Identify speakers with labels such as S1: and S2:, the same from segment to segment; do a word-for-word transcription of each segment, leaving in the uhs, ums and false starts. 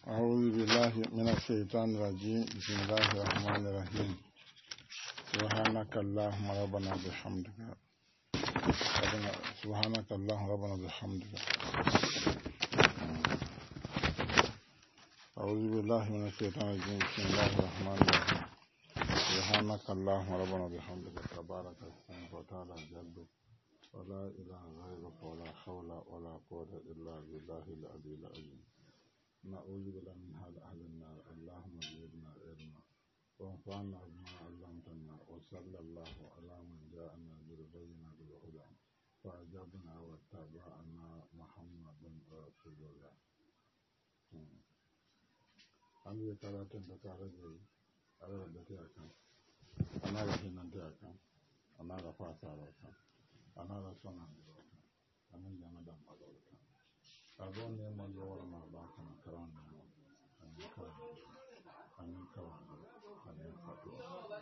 S1: أعوذ بالله من الشيطان الرجيم بسم الله الرحمن الرحيم سبحانك اللهم ربنا بحمدك سبحانك اللهم ربنا بحمدك أعوذ بالله من الشيطان الرجيم بسم الله الرحمن الرحيم سبحانك اللهم ربنا بحمدك تبارك اسمك وتعالى جدك ولا إله غيرك ولا حول ولا قوة إلا بالله العلي العظيم نعوذ بالله من هذا أهل النار اللهم زدنا علما وانفعنا بما علمتنا وصلى الله على من جاءنا بالبينات والهدى فأجابنا واتبعنا محمد رسول الله. أنا ذكرت أن ذكرت على ردتي أكان أنا رحنا أكان أنا رفعت أكان أنا رسولنا أنا جمدان أكان أظن يوم اليوم ما باكنا كران أن كران أن كران أن فتوى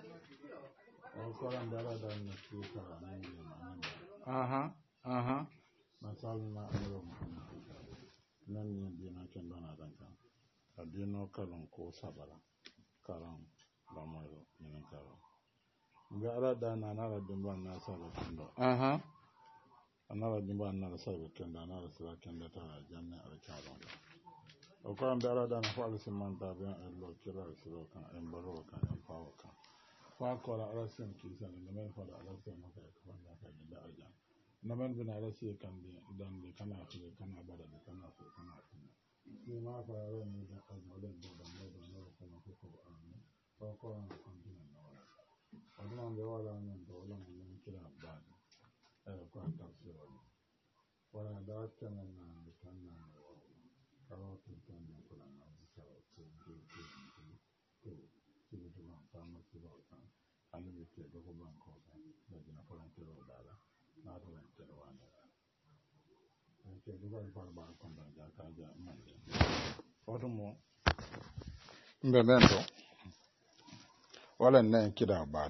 S1: وكران دارا نسي كران أها أها مثالنا أمر محمد من يدينا كندنا دنكا أدينو كران كو سبلا كران لاميرو من كران بأرا دانا نارا دمبان ناسا كندو أها anara jimba anara sabe kenda anara sira kenda ta janne al karon o ko ambe ala dana fa alsiman ta be lo kira sira kan en baro kan en fawo kan fa ko la ala sen ki san ne men fa ala sen ma ka ko na ka da ajan na men bin ala sen kan bi dan bi kana fi kana bada bi kana fi kana fi ni ma fa ro ni da ka no den da no da no ko na ko amin fa ko an kan din na wala aduna be wala nan do wala mun kira ba ko tafsir wala da kana na kana kawo tan na kula na bisa ko ko ko ko ko ko ta ma ko ta an ne ke do ko ban ko da dina ko ran tero dala na do ran tero wanda an ke do ban par ban ko da ja ka ja man wato mo mbe bento wala nan kida bar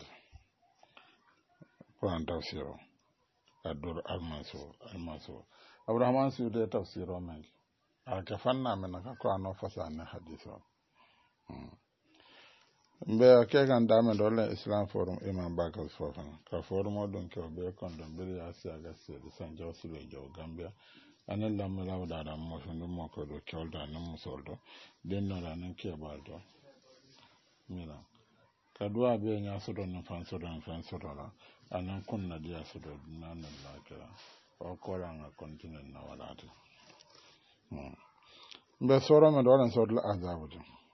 S1: ko an tafsir adur almaso almaso abrahman su da tafsiro men a ka fanna men ka ko ano fasana hadiso mbe ke kan da men dole islam forum imam bakal fofan ka forum don ko be kon don be ya sia ga se de san josu le jo gambia anan lam la da da mo sun mo ko do kyolda nan musoldo den no da nan ke baldo mira ka duwa be nya so don fan so don fan so don anan kunna dia so do nanan lakira o koran a continent na walata be soro me do ran so do azabu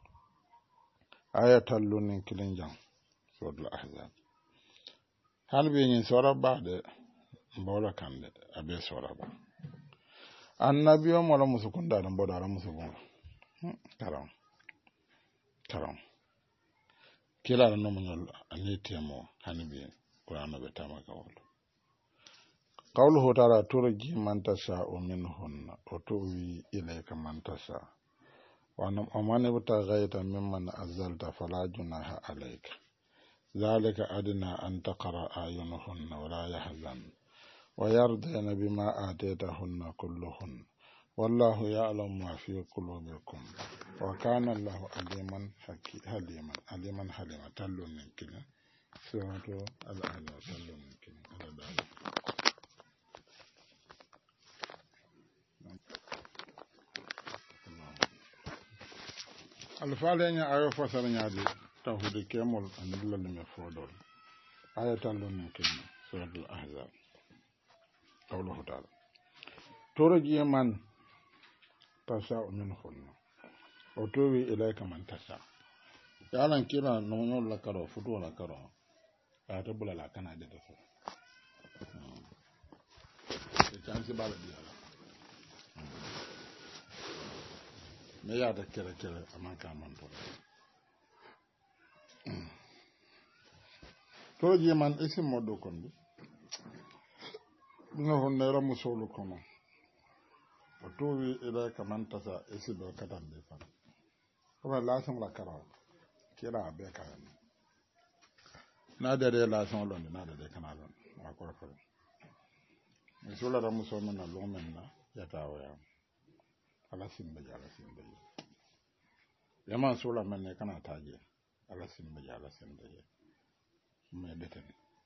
S1: ayatal lunin kilinjan so do ahzab han be ni soro ba de mbola kande abe soro ba annabi o mo la musukunda da mboda ra musukunda karam karam kila no mo nyol anitemo hanbi Qur'an be tamaka wala qawluhu ta'ala turji man tasha'u minhunna wa tuwi ilayka man tasha' wa man ibtaghaita mimman azalta fala junaha alayka dhalika adna an taqra ayunuhunna wa la yahzan wa yardina bima ataytahunna kulluhunna wallahu ya'lamu ma fi qulubikum wa kana Allahu aliman hakiman aliman halima tallun kina suratu al-ahzab tallun kina ala dal alfalenya ayo fasarnya di tawhid kemul anadul me fodol ayatan lon kina suratu al-ahzab qawluhu ta'ala turji man tasha min khulna o tuwi ilayka man tasha yalan kira no nyol la karo futu la karo a to bula la kana de so e chance bala di ala me ya da kere kere aman ka man to to je man isi modo kondi no honne ra musolo kono o to wi ila ka man tasa isi do katam be fa ko la son la karo kira be ka na da da la son lon na da da kana lon a ko fa mi sola ra muso men na lo men na ya tawo ya ala simbe ala simbe yaman sula men ne kana taje ala simbe ya ala simbe ya me deten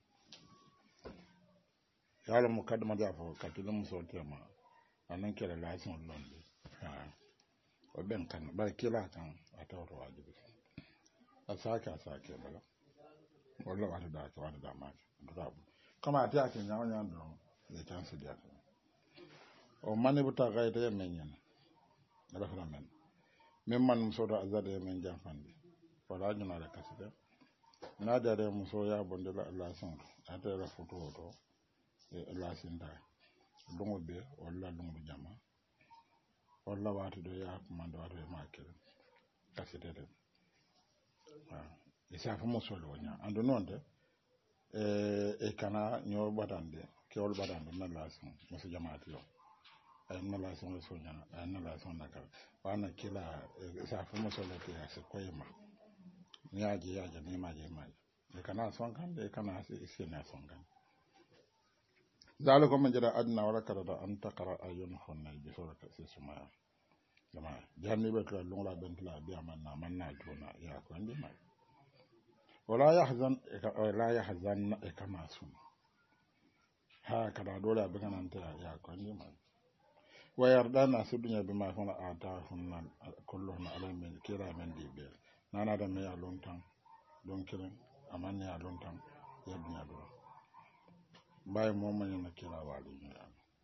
S1: yalo mukaddama da fo katulu muso tema anan kera lasin londi ha o ben kan ba kila kan atawro wajibi asaka asaka bala wala wata da ta wata da ma da kama ta ake nyawo nyawo don le chance dia o mane buta gaita men yana ala fara men men man muso da azade men jamfande wala juna da kasida na da da muso ya bonde la Allah san ata la photo to e Allah sin da dongo be wala dongo jama wala wata do ya kuma da wata ma ke kasida de ah isa fa muso lo nya ando nonde e e kana nyo badande ke ol badande na la san muso jamaati yo ay na la san so nya ay na la san nakal wana kila isa fa muso lo ke ase koyema nyaje yaje ni maje maje e kana son kan de kana ase ise na son kan zalika man jara adna wala karada an taqra ayun hunna bi suraka sisma jama janni be ko lungla bentla bi amanna manna jona ya ko andi mai wala yahzan la yahzan kama sun ha kada dole abin nan ta ya ko andi mai wa yardana su dunya bi ma kana ata hunna kulluhum alamin kira men dibe nana da me ya lontan don kiran amanya ya lontan ya dunya do bay mo man na kira wali ni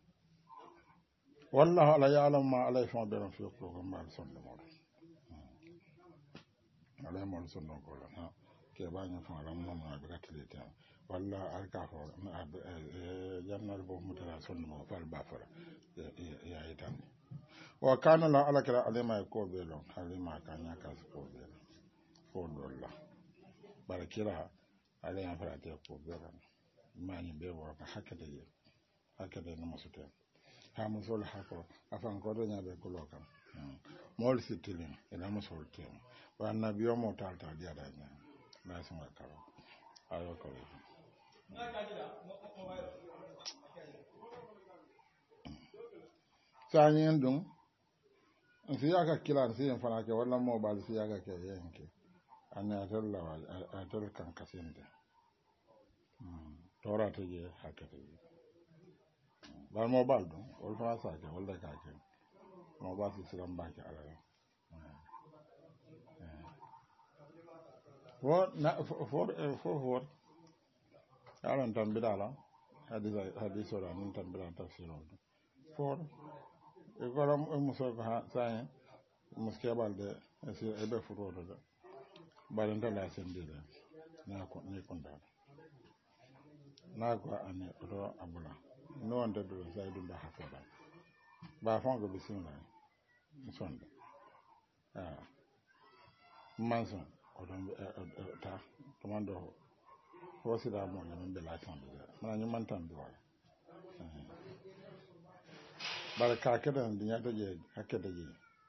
S1: wallahu la ya'lam ma alayhi bi ran fi qulubihim ma sunna mo alay mo sunna ko la ha ke ba ñu fa la mo ma ga tilita walla alka ho na jannal bo mutara sunna mo fal ba fara ya itan wa kana la alakra alima ko be lon alima kanya ka ko be ko dolla barakira ale ya fara te ko be lon mani be wo ka hakade ye hakade no musuta ha musol hako afan ko do nyabe ko lokam mol sitilin ila musol tem wa nabiyo mo talta dia da nya na sama karo ayo ko sanyen dum siya ka kila siya fana ke wala mo bal siya ka ke yenke ana talla a tar kan kasinde tora te je hakate bal mo bal dum wal fana sa ke wala ka ke mo ba si siram ba ke ala wo na for for for alan tan bidala hadisa hadisa ra nun tan bidala tafsiro for e golam e muso ha sa muske balde esi ebe furo do balanta la sendira na ko ni konda na ko ane do abula no ande do zaidu da hafoda ba fongo bisinga sonde ah manson o don ta tomando ko sida mo non be la sonde mana ni man tan do baraka kada ndinya to je hakeda je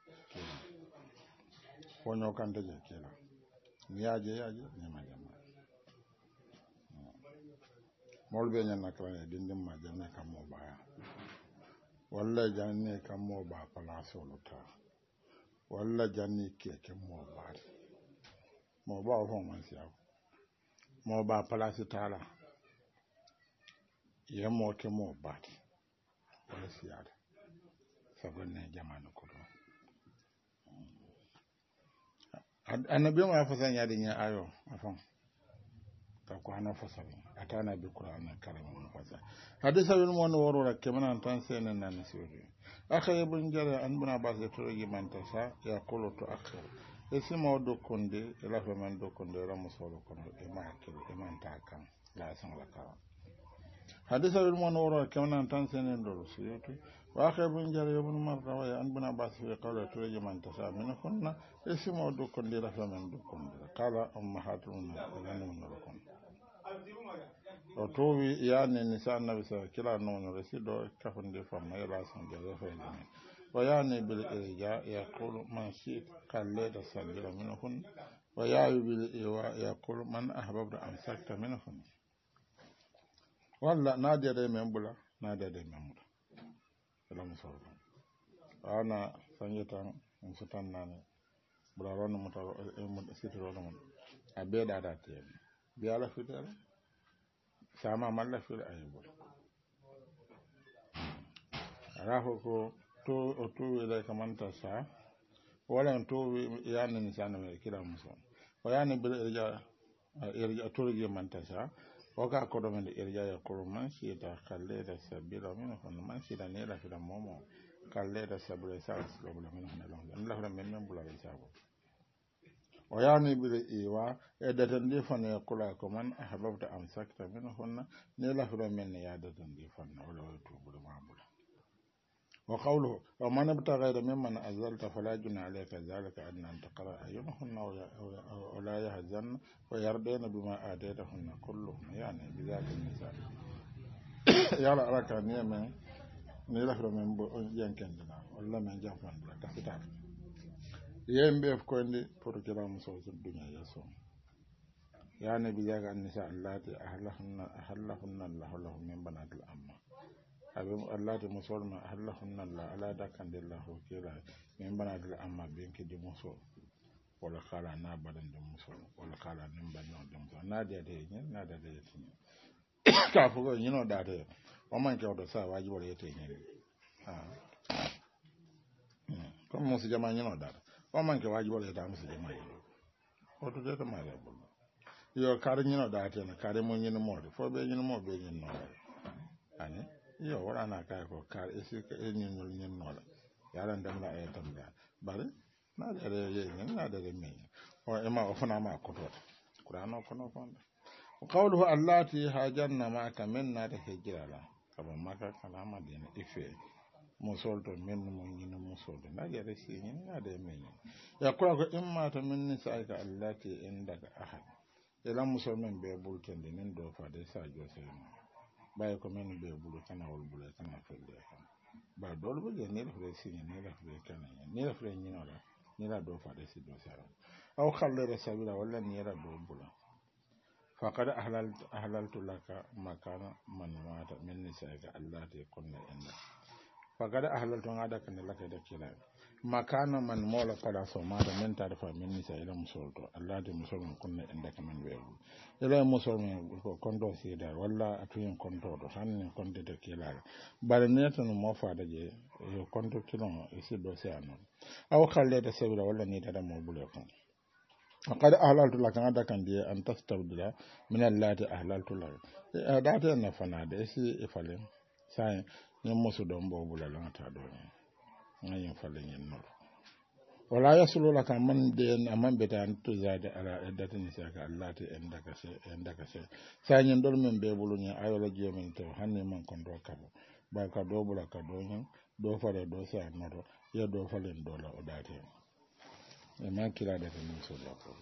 S1: wonyo kan je kila niaje yaje ni majama molbe nyanna kala dindim majama kam mo baya walla janne kam mo ba place oluta walla janni keke mo ba mo ba ho man siya mo ba place tala ye mo ke mo ba wala siya sabone jamanu ko do annabi ma fa san yadi nya ayo afan ka ko ana fa sabi atana bi qur'an karim mo fa sa hadisa bil mon woro rak kemana tan senen nan suri akhay ibn jara an buna bas de to yi man ta sa ya qulu to akhir esimo do konde la fa man do konde ramu solo kono e ma ke e man ta kan la san la ka hadisa bil mon woro kemana tan senen do suyuti واخر بن جرير بن مرة ويا ان بن عباس في قول ترجم من تسع منهن اسم ودكن دي رفع من دكن قال امهاتهن لن نركن وتوي يعني نساء النبي صلى الله عليه وسلم نون رسيدو كفن دي فما يلا سن جرير فين ويعني بالإرجاء يقول من شئت قال لا تسجل منهن ويعني بالإيواء يقول من أحببت أمسكت منهن ولا نادي دي من بلا نادي دي من بلا ana sanyetan musutan nane bula ron mo taw mo sitiro non a be da da te bi ala fitere sama malla fil ay bol raho ko to o to ile kamanta sa wala to yani ni sana me kila muso o yani bil irja irja to je manta sa o ka ko do men irja ya ko man shi da kalle da sabila min hon man shi da ne la fil momo kalle da sabila sa sabila min hon la Allah ra men men bula sa ko o yani bil iwa e da tan di fon ya kula ko man ahbabta am sakta min hon ne la fil men ya da tan di fon wala to bula ma bula وقوله ومن ابتغى ممن أزلت فلا جناح عليك ذلك أن أن تقرأ أعينهن ولا يهزن ويرضين بما آتيتهن كلهن يعني بذات النساء يلا أراك نيما نلفر من ينكندنا ولا من جنفان بلا تفتح ينبي في كوندي فرجلا مصوص الدنيا يسوم يعني بذات النساء اللاتي أهلهن أهلهن الله له من بنات الأمة abin Allah da musul ma Allahun Allah ala da kan dillah wakila min bana da amma bin ki di musul wala kala na badan da musul wala kala nin ban da musul na da da yin na da da yin ka fugo yin da da o man ke da sa waji wala yete yin ah kuma musu jama'a yin da o man ke waji wala yete musu jama'a yin o to da ma da bullo yo kar yin da ta na kare mun yin mo fo be yin mo be yin no ani yo wala na kay ko kar esi ka enyin ñol ñen nola yalla ndam la ay tam da bari na da ye ñen na da me o e ma o fana ma ko to qur'ano ko no ko qawluhu allati hajanna ma ka minna da hijra la kaba maka kala ma dina ife mo solto men mo ñina mo solto na da resi ñen na da me ya ko ko imma ta minni sai ka allati indaka ahad ila musulmin be bultende nin do fa de sa jo sai baye ko men be bulu kana wol bulu kana felle kan ba dol be je ne fere signe ne la fere kana ne la fere nyina la ne la do fa de si do sara aw khalle rasabila wala ne la do bulu faqad ahlal ahlaltu laka makana man mata min nisaika allati kunna inna faqad ahlaltu ngada kan laka da kila makana man mola kala so mata men ta da fa min nisa ila musolto allati musolmo kunna inda kaman webu ila musolmo ko kondo si dar walla atuyen konto do hanne konde de kila bare neto no mo fa da je yo konto kilon isi do se anon aw khalle da sabira walla ni da mo bulo kon faqad ahlaltu laka ngada kan die an tastabdila min allati ahlaltu laka da ta na fana da isi ifalen sai nyam musu do mbo bulo la ta do ngayen falen yen no wala yasulu laka man de amman betan to zade ala eddatin saka allati endaka se endaka se sanyen dol men be bulunya ayola jemen to hanne man kon do kabo ba ka do bula ka do nyen do fare do sa noto ya do falen do la odate e man kila da min so la ko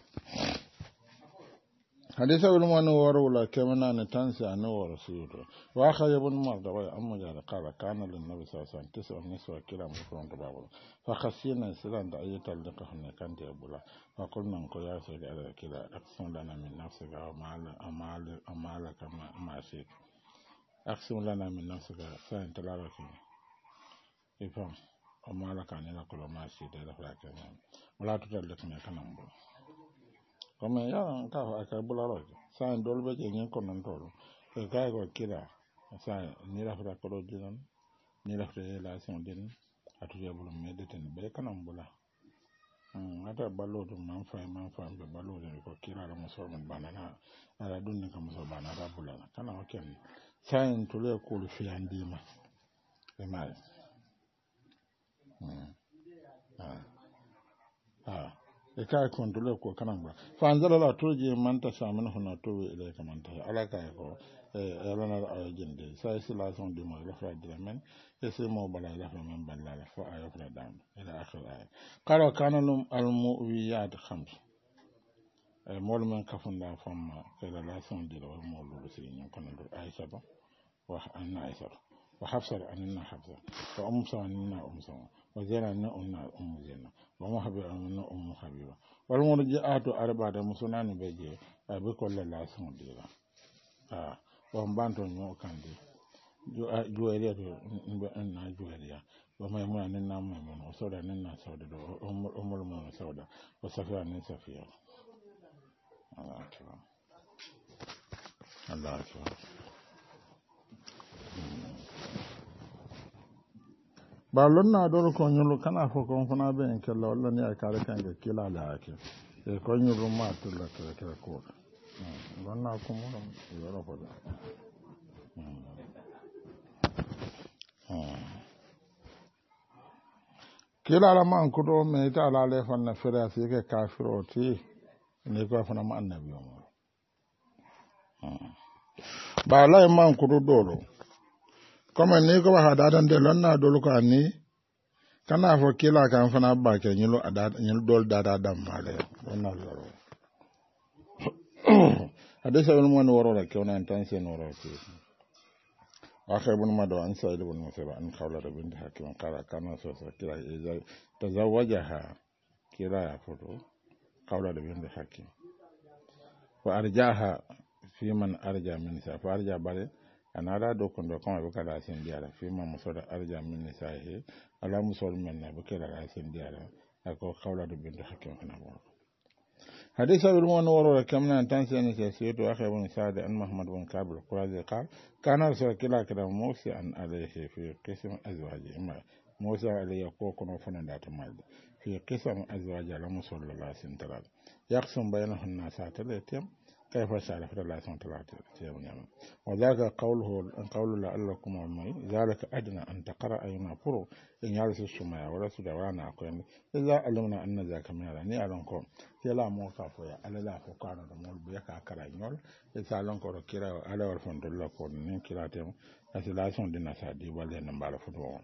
S1: hadisa wal man waru la kemana ne tansa an waru suto wa khaybun marda wa amma jara qala kana lin nabi sallallahu alaihi wasallam tis'a niswa kila mufron to babu fa khasina silan da ayatal liqahna kan ta bula fa qulna ko ya sai da kila aksun lana min nafsika wa ma'al amal amala kama ma shi aksun lana min nafsika sai talaraki ifam amala kan ila ko ma shi da la kan wala to dal liqahna kan bula comme ya ka aka bularo sa ndolbe je nyen ko non tolo e ka ko kila sa ni la fra ko dinan ni la fra la son din atu ya bulu me de ten be kanam bula hmm ata ballo dum man fa man fa be ballo de ko kila la mo so man banana ala dunni kam so banana bula kana o ken sa en tole ko lu fi andima e mal hmm ah ah e ka kontrole ko kanamba fa anzala la toji man ta samin huna to ile kaman ta ala ka ko e ala na ajinde sai sila son di mo la fra di men e se mo bala la fa men balla la fa ayo fra dan ila akhir ay qala kana lum al mu'wiyat khams e mol men kafunda famma e la son di lo mo lu si ni kono do aisha ba wa anna aisha wa hafsa anna hafsa wa umsa anna umsa وزينا نؤنا أم زينا وما حبيب أمنا أم حبيبة والمرجعات أربعة مسنان بيجي بكل الله سمديلا آه وهم بانتو نيو كاندي juwariya to na juwariya wa mai muna nin na mai mun sauda nin na sauda da umur mun sauda wa safiya nin safiya Allah akbar Allah akbar ba lonna dole ko nyulu kana fo ko fana be en kella walla ni akare kan ga kila la ake e ko nyulu ma to la to kala ko lonna ko mo yoro ko da kila la man ko do me ta la le fanna fere fi ke kafiro ti ni ko fana ma annabi mo ba la man ko do dolo comme ni ko ha dadan de lonna dolo ko ani kana fo kila kan fana ba ke nyilo ada nyilo dol dada dam male lonna loro hadisa wal mon woro la ke on intention woro ti akhay ibn madu an sa'id ibn musayba an khawla bint hakim qala kana so so kila iza tazawajaha kila ya foto khawla bint hakim wa arjaha fi man arja min sa fa arja bare anara do kon do kon be kala sen diara fi man musoda arja min sa he ala musol men na be kala sen diara ako khawla bint hakim kana bo حديث أبي المنور كمنا تنسين سيسيد وأخي بن سعد أن محمد بن كعب القرظي قال كان رسول كلا كلا موسى أن عليه في قسم أزواجه موسى عليه يقوكم وفندات مالد في قسم أزواجه لم صلى الله عليه وسلم يقسم بينهن ساعة التي كيف سأل في الله سبحانه وتعالى وذاك قوله قول لعلكم أمي ذلك أدنى أن تقرأ أيما فرو إن يرس السماء ورسول وانا أقول إذا علمنا أن ذاك من يعني ألنكم كلا موقع فيا ألا لا فقانا دمول بيكا كرا ينول إذا ألنكم كرا ألا والفند الله كون كرا تيم أسلاسون دينا سادي والي نمبار فتوون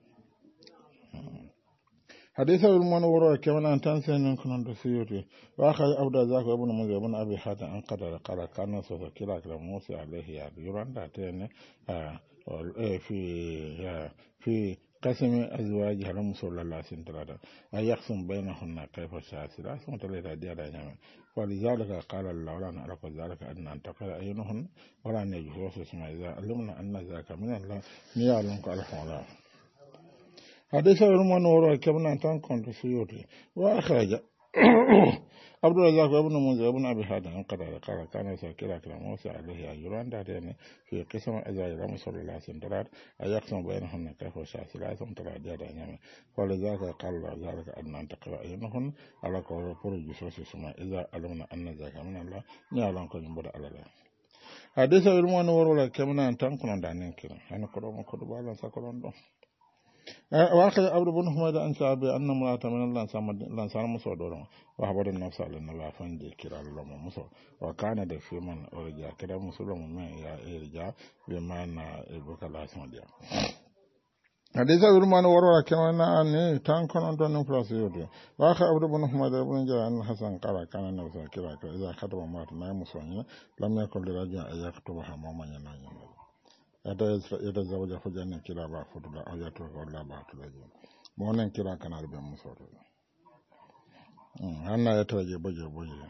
S1: حديث المنور كما أن تنسى أن كنا نسيوتي وأخذ أبدا ذاك ابن مزي ابن أبي حاتم أن قدر قال كان سوف كلا كلا موسى عليه يعني يران داتين في في قسم أزواجه لم صلى الله عليه وسلم أن يقسم بينهن كيف شاء لا سمت لي ديالا جميع ولذلك قال الله ولا نعرف ذلك أن أنتقل أينهن ولا نجوز اسمه إذا علمنا أن ذاك من الله نيالنك الحوالات حديث المنور كمنا تان كنت سيوتي وأخرج عبد الرزاق ابن منذر ابن أبي حاتم قال قال كان ساكرا كلا موسى عليه أجران داتين في قسم أزواج رسول الله صلى الله عليه وسلم أيقسم بينهن كيف شاء ثلاثة ترى ديادا نعم ولذلك قال الله ذلك أن أنتقل أينهن على قول فرج سوس السماء إذا علمنا أن ذاك من الله نعلم كن ينبدا على الله حديث المنور كمنا تان كنا دانين كلا أنا كرام كربالا سكران دو واخذ عبد بن حميد ان شعب ان امراه من الله سامد لانسان مسودون وحبر النفس على ان الله فندي كرا الله مسو وكان ده في من ارجع كده مسلم من يا ارجع بما ان بك الله سمديا حديث الرمان ورا كمان ان تان كون دون فلاس يودي واخذ عبد بن حميد بن جاء ان حسن قال كان النبي كرا اذا خطب امراه ما مسوين لم يكن لرجل ان يكتبها ماما ينايم ita zawja fo janne kila ba fotula a yato ko la ba to laji mo nen kila kanal be mo soto mm hanna yato je boje boje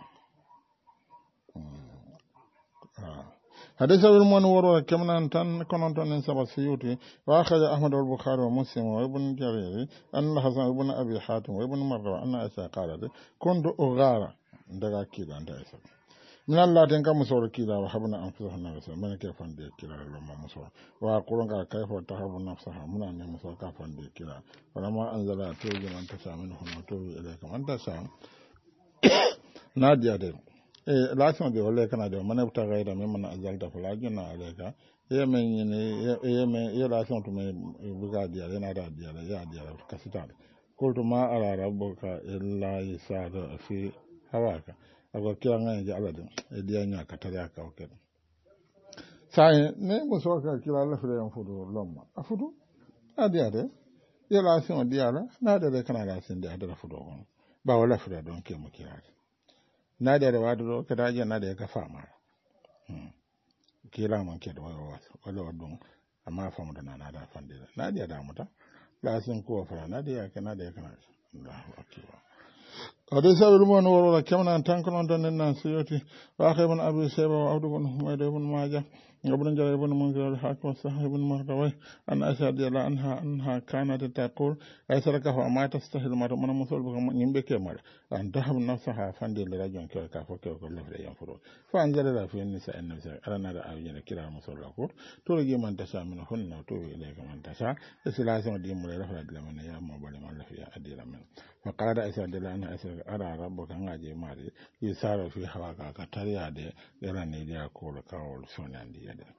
S1: mm ah hadith al man waro kamnan tan konon ton en saba siyuti wa akhadha ahmad al bukhari wa muslim wa ibn jarir anna hasan ibn abi hatim wa ibn marra anna isa qalat kuntu ughara daga kila nda isa min Allah den kam musoro kila wa habna anfusaha nafsa man ke fande kila lo ma musoro wa quranga kayfa tahabu nafsaha mun ne musoro ka fande kila wala ma anzala tawji man tasamin hum tawji ilayka man tasam nadia de e la son de wala kana de man ta gaida men man azalta fala jina alayka e men ne e men e la son to me buga dia na da dia ya dia kasita qultu ma ara rabbuka illa yasada fi hawaka ako kila ngani je aladin e dia nya ka tare aka o ken sai ne mo so ka kila la fere en fudu lomma afudu adia de yela sin dia la na de kana la sin dia da fudu on ba wala fere don ke mo kila na de da wadu ka da je na de ka fama hmm kila man ke da wala wala don amma famu da na da fande na de da muta la sin ko fara na de ka na de kana Allahu akbar حديث أبي المنور كمنا تنكرون دون الناس يأتي وأخي بن أبي سيبة وعبد بن حميد بن ماجه
S2: ابن جرير بن منذر الحاكم وصحيح بن مردوي أن عائشة رضي الله عنها أنها كانت تقول أيسرك ما تستحي المرء من مسول بكم ينبك مر أن تهب نفسها فندي لرجل كيف كيف كل في ينفرون فأنزل الله في النساء النساء أرنا رأينا كلا مسول لكور ترجي من تشاء منهن وتوي إليك من تشاء إسلاسم دي مولى رفض لمن يا مبالي من لفيا أدي لمن فقال عائشة رضي الله عنها أرى ربك أنجي ماري يسار في هواك كتريا دي يراني دي أقول كاول سونان دي يدي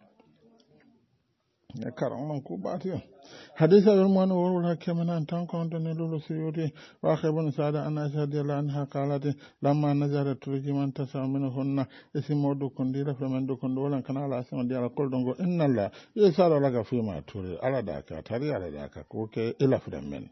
S2: كرام كوباتي حديث المؤمن ولا كمن أن تنكون تنلول سيوري وآخر بن سعد أن أشهد الله عنها قالت لما نزلت ترجي من تسع منهن اسم ودو كندير فمن دو كندولا كان على اسم ديال كل دونغو إن الله يسار لك فيما تري على ذاك تري على ذاك كوكي إلى فرمن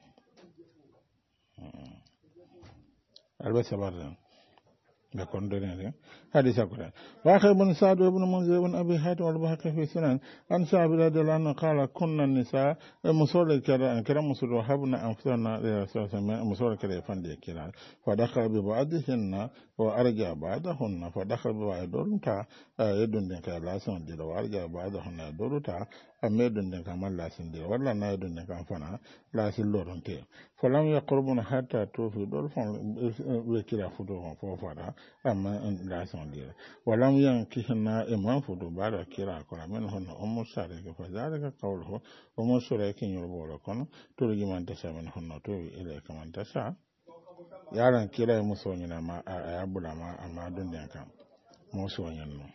S2: ألبس بارن بكون دنيا حديث أقول وآخر بن سعد وابن منذر وابن أبي حاتم والبهقي في سنن أن سعد رضي الله عنه قال كنا النساء مسول كذا كلام مسول وهبنا أنفسنا مسول كذا يفندي كذا فدخل ببعضهن وأرجع بعضهن فدخل ببعضهن تا يدون دين كلا سنديل وأرجع بعضهن يدور تا أميدون دين كمال لا سنديل ولا نايدون دين كمفنا لا سلورن تي فلم يقربون حتى توفي دول فن وكلا فدوهم فوفرا أما لا سنديل ولم ينكحنا إمام فدو بعد كلا كلا منهن أم سارك فذلك قوله أم سارك يربو لكم ترجي من تشاء منهن توي إليك من تشاء yaran kira ya musu wani na ma a yabula ma amma don da yankan musu wani no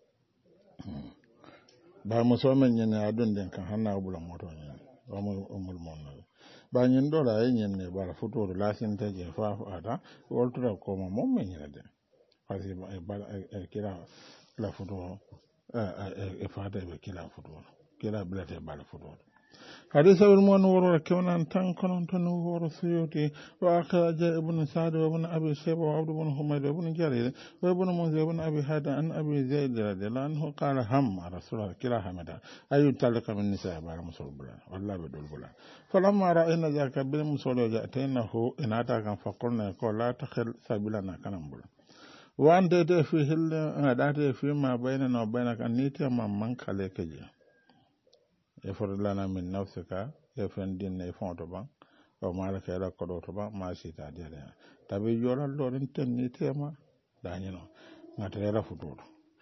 S2: ba musu wani yana ya don da yankan hannu abula moto ne ba mu umul monno ba yin dola yin ne ba fito da lasin ta je fa fada waltu da koma mun men yana da fasi ba kira la fito e fada be kira fito kira bilate ba la fito حديث المؤمن ورور كون أن تنكن تنور سيوتي وأخرج ابن سعد وابن أبي شيبة وعبد بن حميد وابن جرير وابن منذر وابن أبي حاتم عن أبي زيد رضي الله عنه قال هم رسول الله كلا حمدا أي تلك من النساء بعد مسول بلا والله بدول بلا فلما رأينا ذاك بالمسول جاءتينه إن أتاك فقلنا يقول لا تخل سبيلنا كنم بلا وأن تأتي فيه الأداة فيما بيننا وبينك أن نيتي من منك عليك جي يفر لنا من نفسك يفن دين يفون تبا وما لك يلا قدو تبا ما سيتا ديالنا تبي يولا لورين تني تيما دانينو ناتريلا فوتور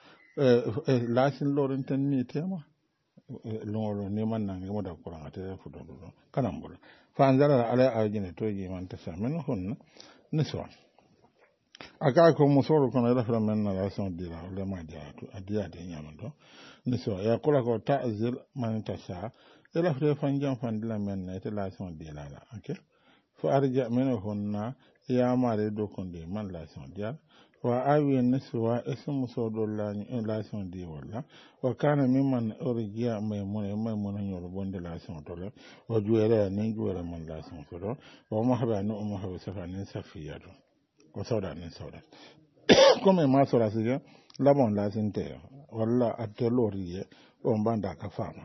S2: لاسين لورين تني تيما لورو نيمان نانغي مودا قران ناتريلا فوتور كنامبول فانزل على اجين توجي من تسامنهن نسوان akako musoro kono rafra men na rason dira le ma dia to adia de nyamando niso ya kula ko ta'zil man tasha ila fre fanjam fandila men na te la son dira la okay fa arja minhunna ya mare do konde man la son dia wa awi niswa ismu musodo la la son di wala wa kana mimman urjiya maymuna maymuna nyoro bonde la son tole wa juere ni juere man la son foro wa mahaba no mahaba safa ni safiyatu ko sawda nin sawda comme ma sora siga labon la sinte walla atoloriye on banda ka fama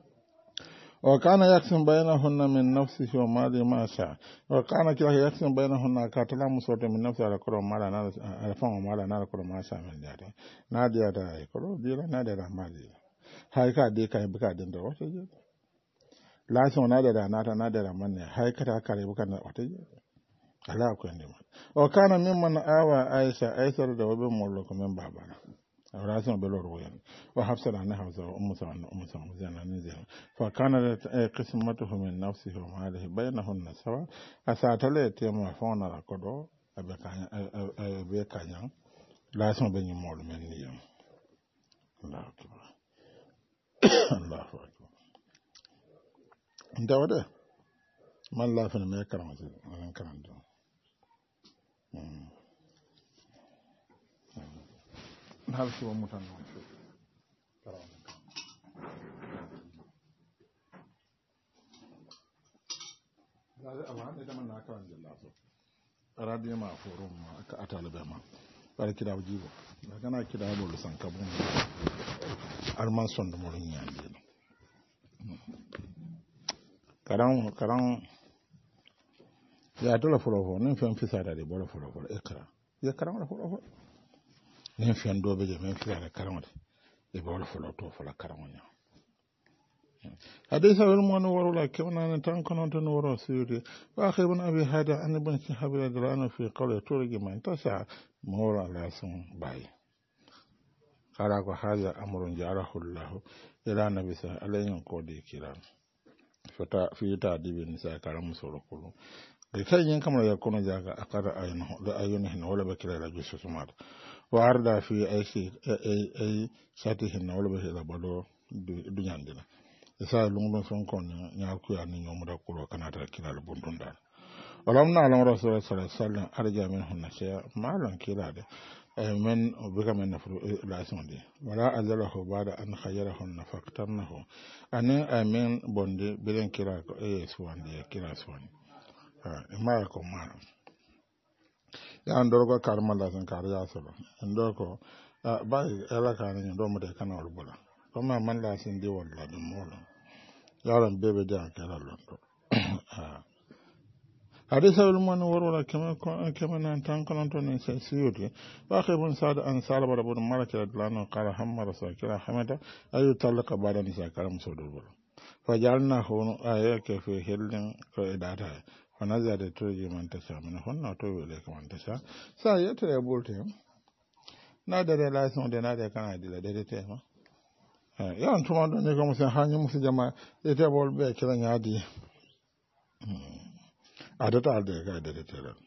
S2: wa kana yaksim bainahunna min nafsihi wa mali ma sha wa kana kila yaksim bainahunna ka tala musoto min nafsi ala ko mala na ala fama mala na ko ma sha min data na dia da ko dira na da mali hay ka de kai buka din da wato je la so na da na ta na da manne hay ka ta kare buka na wato je ala ko ne o kana mimman awa aisha aisha da wabin mulku min babana awrasan belor wayan wa hafsa na hafsa ummu sa'an ummu sa'an zana ne zana fa kana qismatuhu min nafsihi wa malihi bainahunna sawa asatale tema fona la kodo abe kanya abe kanya la son be nyimol men ni yam Allahu akbar Allahu akbar ndawade man la fa me karamati an karanto hal suwa mutan non su karawon da amma da man na karan jalla so radio ma forum ma ka atalabe ma bar kida jibo da kana kida bolu san kabun arman son da murin yande karan karan ya tola furofo nin fen fisada de bolo furofo ekra ya karam la furofo nin fen dobe je men fisada karamata e bol folo to fola karamonya hadisa wal mon waro la kemana tan kono tan waro suyudi wa khaybun abi hada an ibn shihab radhiyallahu fi qawli turgi man tasa mawla la sun bai kala ko haja amrun jarahu allah ila nabi sa alayhi ko de kiran fata fi ta dibin sa karam soro kulu de kayen kamar ya kono jaga akara ayno da ayuni hin wala bakira la jisu sumar wa arda fi aisi ay ay satihin wala bakira bado dunyandina isa lungun son kon nya ku ya ni nyomu da kulo kanata kila bundun da walam na alam rasul sallallahu alaihi wasallam arja min hunna shay malan kila da men biga men nafru la sonde wala azalahu ba'da an khayarahu nafaqtanahu anin amen bonde bilen kila ko e suwande kila suwande ha ma ko ma ya ndor ko karma la san kar ya solo ndor ko bai ala kan ni do mo de kana wal bula kuma man la sin di walla dum mola yaran bebe da kala londo hadisa wal man warwala kama kama nan tan kan to ne sai siyuti wa khaybun sad an salaba rabbun malaka radlanu qala hamma rasulullah hamada ayu talaka bada ni sakaram sodol bol fajalna hono ayake fi hillin ko idata wanaza da toje man tasha mana honna to wele ka man tasha sa yata ya bolte na da relation de na da kana dila de te ma ya ntuma do ne ko mo sen hanyu musu jama e te bol be kila nyaadi adata alde ga de te la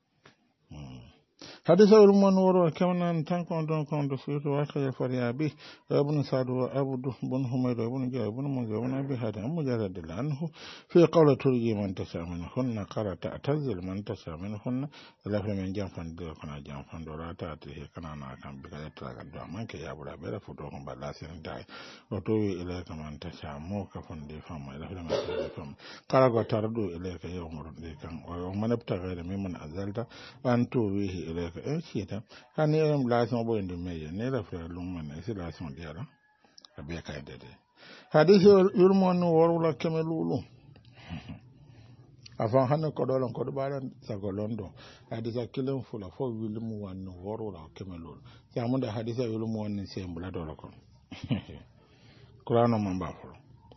S2: hadisa ul man woro kamanan tan kon don kon do suuto wa khaya fariya bi ibn sa'd wa abu bun humayd ibn jabir ibn munzir ibn abi hatim mujarrad anhu fi qawla turji man tasha min hunna qarata ta'tazil man tasha min hunna la fa men jam fan do kana jam fan do rata te kana na kan bi ga tra kan do man ke ya bura be ra foto ko balla sen dai o to wi ila ka man tasha mo ka fon de fam la fa man de fam kala go tardu ila ka yawmur de kan o man abta gaira mimman azalta an to wi ila e chita hani em la son bo indi meye ne la fra lum man e la son diara abe kay dede hadisi yurmon worula kemelulu afan hanne ko dolon ko do baran sago londo hadisa kilem fula fo wilmu wan worula kemelulu samunda hadisa yurmu won se mbula dolo ko qur'ano man ba fo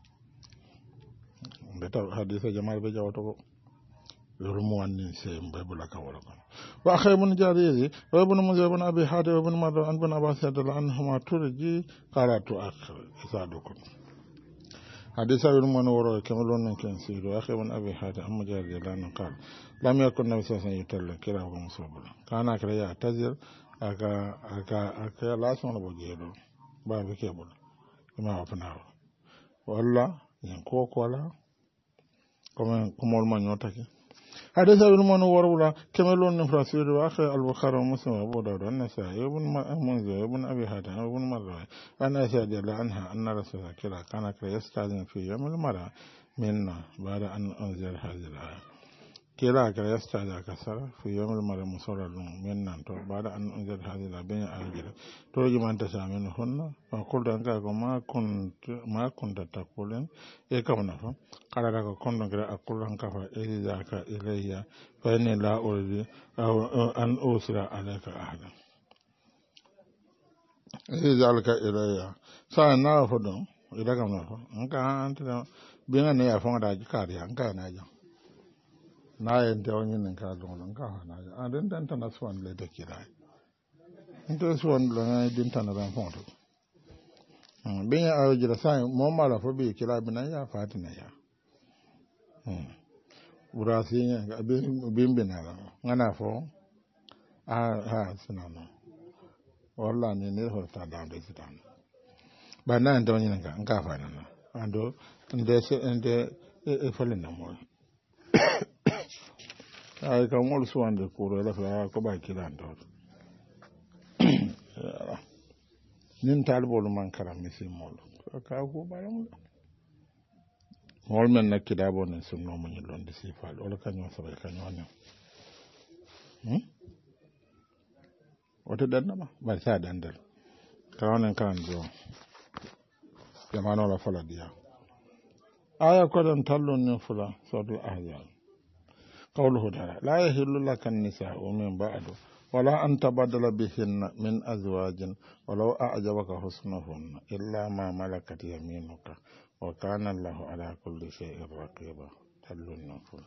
S2: beta hadisa jamal be jawto ko yurmu wan se mbula ka wala ko وأخي بن جرير وابن منذر بن أبي حاتم وابن مروان عن ابن عباس رضي الله عنهما ترجي قال تؤخر إسادكم حديث من وراء كملون كان سير وأخي بن أبي حاتم أم جرير رضي الله عنه قال لم يكن النبي صلى الله عليه وسلم يتلى كلا ومصوبا كان أكرا يعتذر أكا أكا أكا لا سون بجيرو باب كيبل ما أفناه والله ينكوك ولا كم كمول من يوتكي حديث ابن من ورولا كملون نفراسير واخي البخاري ومسلم وابو داود والنسائي ابن منذر ابن ابي حاتم ابن مروان ان اشهد الله عنها ان رسول الله كان يستاذن في يوم المرأة منا بعد ان انزل هذه الايه كلا كلا يستاذن كسر في يوم المرأة مصور منا بعد ان انزل هذه الايه بين اجل توجي من تسامنهن وقلت انك ما كنت ما كنت تقولين يكمنا قال لك كنت أقول لك إذاك إلي فإني لا أريد أن أوصل عليك أحدا إذاك إلي سأنا أفضل إذا كم نفهم أنك أنت بينا نيا فما داجي كاريا أنك ناجا نايا أنت وني نكاد لون أنك ناجا أنت أنت نسوان لدكيراي أنت نسوان لنا دينتنا رانفونتو بينا أوجد ساي موما لا فبي كلا بنا يا فاتنا يا burasinya bimbina la ngana fo a ha sinano walla ni ne ho ta da de sitan ba na ndo ni nga nga fa na ando inde se inde e fole na mo ay ka mo so ande ko la fa ko ba kila ndo nin talbol man karam misi mo ka ko ba lam Molmen na kidabo ne sunno mo ni londe sifal wala kanyo sabay kanyo ne hmm oto danna ma ba sa dandal kawonen kan do jamano la fala dia aya ko dan tallon ne fula sadu ahzab qawluhu ta'ala la yahillu lakan nisa'u min ba'du ولا أن تبدل بهن من أزواج ولو أعجبك حسنهن إلا ما ملكت يمينك وكان الله على كل شيء رقيبا تل النفل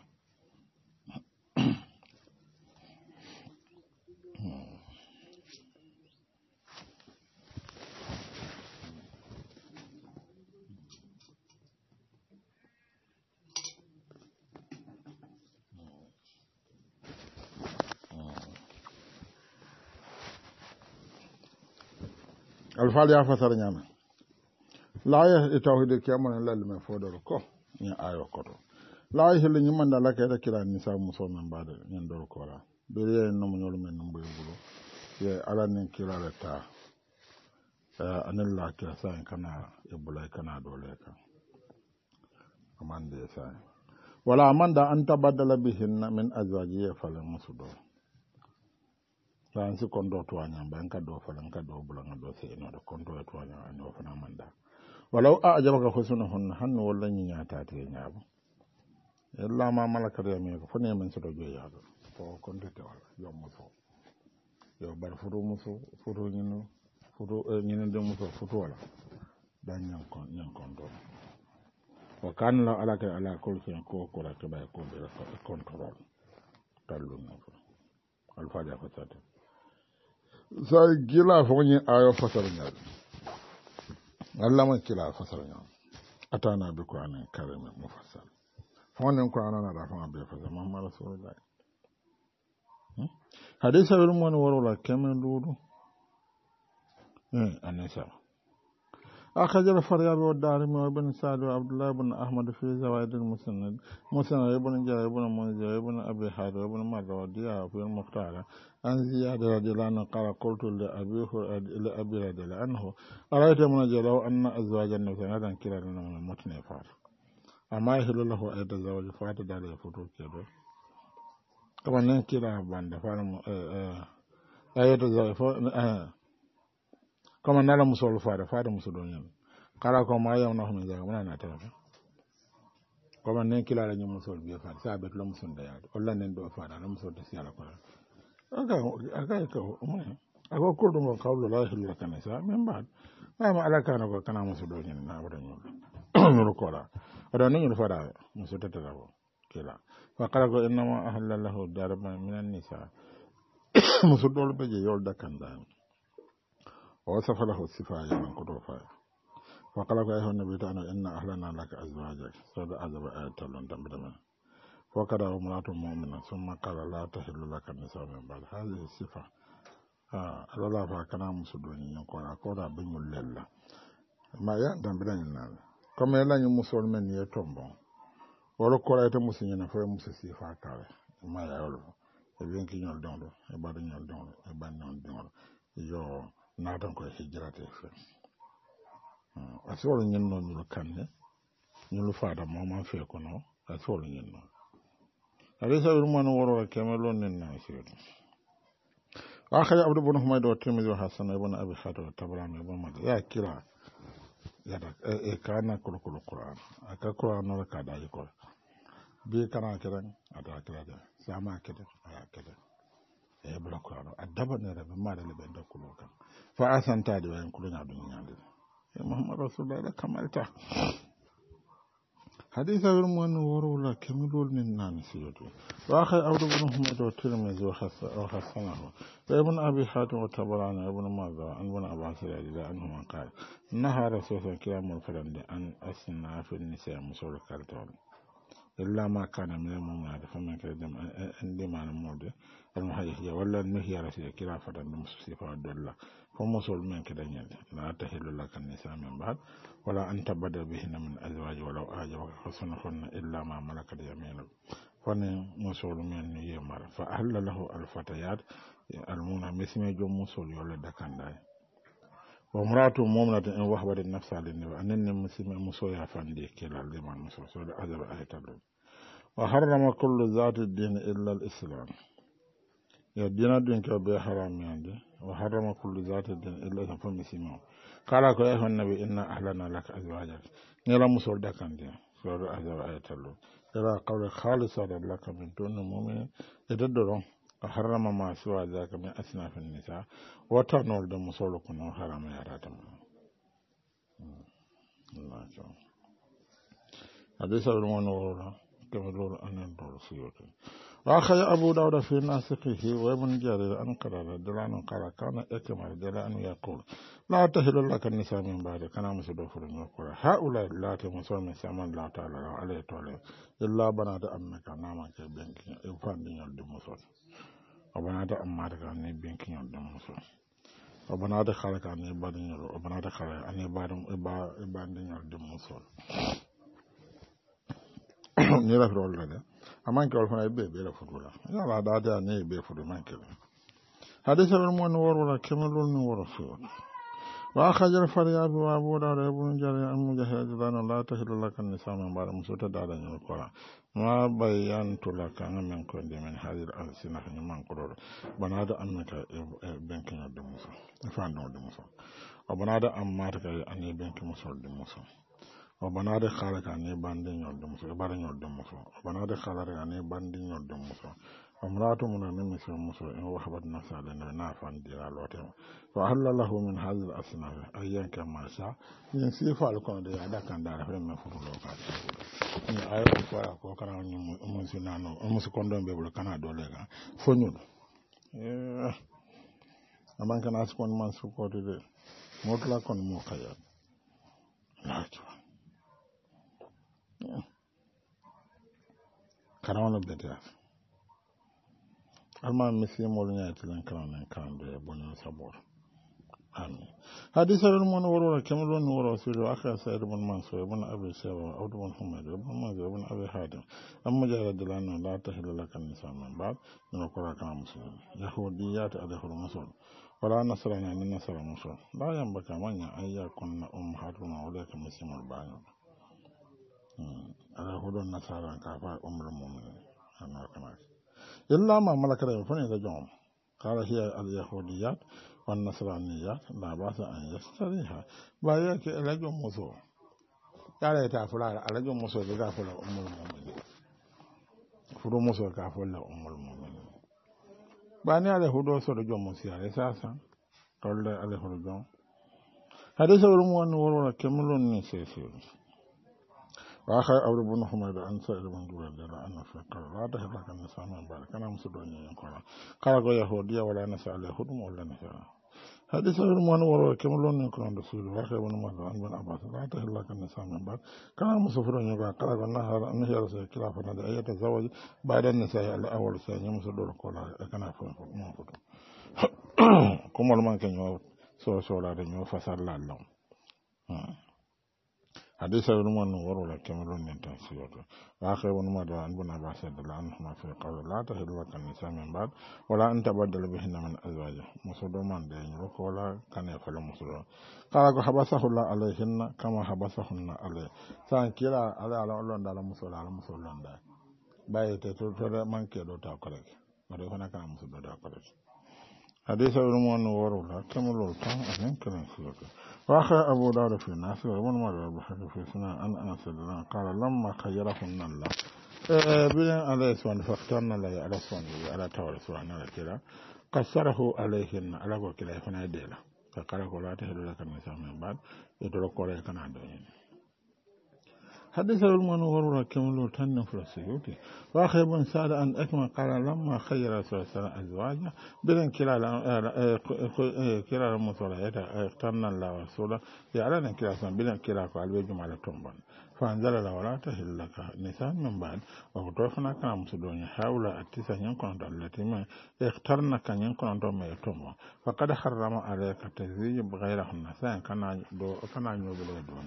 S2: alfaal ya fasar ñama laaya e tawhide kiyamana lalle men fodoro ko ni ayo koto laaya helle ñimanda la kayta kila ni sa muso men bade ñen doro kola bere no mo ñol men no mboy bulo ye ala nin kila la ta anel la kila sa kana e bulay kana dole ka amande sa wala amanda an tabaddala bihinna min azwaji ya fala musudo Fransi kondo to anya banka do falan ka do bulanga do se no do kondo to anya no fana manda walau a ajabaka husnuhun hannu wallan nya ta te nyabo illa ma malaka ya mi ko fone men so do joya do to kondo te wala yo muso yo bar furu muso furu nyino furu nyino de muso furu wala dan nyan kon nyan kondo wa kan la ala ka ala kul fi ko ko la to bay ko be control tallu no al faja ko tata sai gila fonyi ayo fasar nyal Allah man kila fasar nyal atana bi qur'ani karim mufassal fonen qur'ana na da fama be fasar muhammad rasulullah hadisa wil mon woro la kemen dudu eh anasa أخرج الفريابي والدارمي وابن سعد وعبد الله بن أحمد في زوائد المسند مسند ابن جرير ابن منذر ابن أبي حاتم ابن مرة وديا في المختار عن زياد رضي الله عنه قال قلت لأبي لأبي رضي الله عنه أرأيت من جلو أن أزواج النبي هذا كلا لنا من المتن فار أما يحل له أن يتزوج فات دار يفوتو كده كما نكلا باند فارم أيت الزوج kama nala musol faade faade musudo nyen kala ko ma yaw no hono jaga mona na tawa kama nen kila la nyum musol bi faade sa bet lo musun da yaado walla nen do faade la musol de siala ko aga aga ko mo ako ko dum ko kawlo la hilla kana sa men baad ma ala kana ko kana musudo nyen na wada nyum no ko la ada nen faada musudo tata ko kila fa kala ko inma ahalla lahu darba minan nisa musudo be je yol da kanda ووصف له الصفة من قطوفة فقال أيها النبي تعالى إن أهلنا لك أزواجك سود أزب آية تلون دمدما فقال امرأة مؤمنة ثم قال لا تحل لك النساء من بعد هذه الصفة الله فكنا مسدوني يقول أقول بني الله ما يندم بدنا كما يلا يمسول من يتومبون ولو كلا يتمسين فهي مسيفة كاره ما يقول يبين كي ينال دونه يبادر ينال دونه يبان ينال دونه يو naatan koye hijrate fe a siwolo ñinno ñulu kanne ñulu faada moman fe kono a siwolo ñinno aɗa sawir mano worora kemelo nen na siwto wa khaja abdou ibn humayd wa tirmidhi wa hasan ibn abi hatim wa tabarani ibn majah ya kira yada e kana kul kul qur'an aka qur'an no ka daji ko bi kana kiran ata kira da sama kiran aya kiran e bla qur'an adaba ne rabbe ma da be ndakulo kan fa asanta da wayan kulun adun nyande e muhammad rasulullah kamalta haditha wil mon woro la kemidol nin nan siyoto wa khay awdu ibn humayd wa tirmidhi wa hasanahu wa ibn abi hatim wa tabarani ibn majah an ibn abbas radiyallahu anhu man qala naha rasulullah kiramul farande an asna fi nisa musul kalton illa ma kana min al-mu'minat fa man kana indi ma al-mawdi al-muhayya wala al-muhya rasul kira fadan musifa dalla fa musul men kada nyande la tahillu lak an-nisa min ba'd wala an tabada bihinna min azwaj wala ajabaka husnuhunna illa ma malakat yaminuk fa ne musul men yemar fa ahalla lahu al-fatayat al-muna misme jom musul yola dakandai wa muratu mu'minatin in wahbat an-nafsa lin-nabi annan muslima musoya fandi kila liman muso so da azab ayatadu wa harrama kullu zati ad-din illa al-islam ya dina din ka be haram yande wa harrama kullu zati ad-din illa fa muslima kala ko ya nabi inna ahlana lak azwajak ngela muso da kandi so da azab ayatadu ila qawli khalisa lak min dun mu'min edadoro harrama ma suwa zaka min asnafin nisa wata nol da musolo kuno harama ya rata mu Allah ta hadisa ruwan wala kamar lor anan dol siyoto wa khaya abu dawud fi nasiqihi wa ibn jarir an qala dalana qala kana ikmal dalana yaqul la tahilu laka nisa min ba'da kana musudo furun yaqul haula la ta musul min saman la ta'ala alayhi ta'ala illa bana da annaka nama ke benki e fandin yaldi musul abanada amma daga ne benkin yaldi musul abanada khalaka ne badin yalo abanada khala ane badum ba bandin yaldi musul ni la rol la aman ke olfana be be la fudula ya la da da ne be fudu man ke hadisa al mun wala kamalun wara fiyo wa akhajal farya bi wa abu da ibn jari an mujahid dan la tahillu lak an nisa min ba'da musuta da da ne ko ma bayantu lak an men ko de men hadir al sina ni man ko do banada annaka benkin de musa fa no de musa abanada amma ta kai an benkin musa de musa o banade khala ka ne bande nyol dum so bare nyol dum so banade khala ka ne bande nyol dum so amratu mun ne mi so muso en wahabat nasala ne na fan dira lote wa halalahu min hadhihi al-asnaf ayyan kama sha yin sifa al-kon de ada kan da fa me futu lo ka ni ayo ko ko kana ni mun sinano mun so kondon be bul kana dole ga fonyu eh aman kana skon man su ko de motla kon mo kaya nacho karawna beta alma misi mo nya tilan karawna kan de bono sabor amin hadisa al mun woro kamlon woro sulu akha sa'id ibn mansur ibn abi sawa abd ibn humayd ibn mazid ibn abi hadim amma jarad lana la tahillu lak an-nisa min ba'd min qura kana muslim yahudiyat adhur musul wala nasrana min nasra musul la yambaka manya ayyakun ummatuna ulaka muslimul ba'd ala hudon nasara ka fa umrul mu'minin ana kana illa ma malaka da fa ne da jom qala hiya al yahudiyat wan nasraniyat la basa an yastariha ba yake ala jom muso kare ta fula ala jom muso da fula umrul mu'minin furo muso ka fula umrul mu'minin ba ne ala hudo so da jom muso ya sasa tolle ala hudo jom hadisa wal mu'min wala kamulun ni sesir وآخر أول بن حميد عن سائر بن جبير جل أن في قال لا تهل لك النساء من بعد كان مسدوني يقول قال يهودية ولا نساء اليهود ولا نساء حديث المؤمن وروى كملون يكون عند رسول الله وآخر بن مالك عن بن عباس لا تهل لك النساء من بعد كان مسافرون يقول قال النهار أن هي رسول خلافة أن يتزوج بعد النساء الأول ثاني مسدور قال كان فهم كم المن كان يو سو سو لا دنيو فسر لا لهم حديث المؤمن وروى كملون ينتهي وآخر بن مالك عن بن عباس رضي الله عنهما في قول لا تهل لك النساء من بعد ولا أن تبدل بهن من أزواجه مسدومان دين ولا كان يفعل مسدوم قال حبسه الله عليهن كما حبسهن عليه سان كلا على على الله على مسدوم على مسدوم ده باي تتوتر من كيلو تاكلك مره هنا كان مسدوم تاكلك حديث المؤمن وروى كملون أن كان سيوك وآخر أبو داود في الناس وابن مالك بحث في سنة أن أنس قال لما خيرهن الله بلين عليه سوان فاخترنا له على سوان على تور سوان على كلا قصره عليهن على وكلا فنا ديلا فقال لا تهل لك النساء من بعد يترك عليك نادين حديث المؤمن وروى كملون تن في السيوطي وآخر بن سعد أن أكمل قال لما خير رسول الله صلى الله عليه وسلم أزواجه بلن كلا كلا المصليات اخترنا الله ورسوله يعلن كلا سن بلن كلا قال بيجمع لتنبان فأنزل الله ولا تهل لك نساء من بعد وقطوفنا كان مسدون حاول التسع ينكون التي ما اخترنا كان ينكون ما يتنبان فقد حرم عليك التزويج بغيرهن سان كان دو كان يوبل دون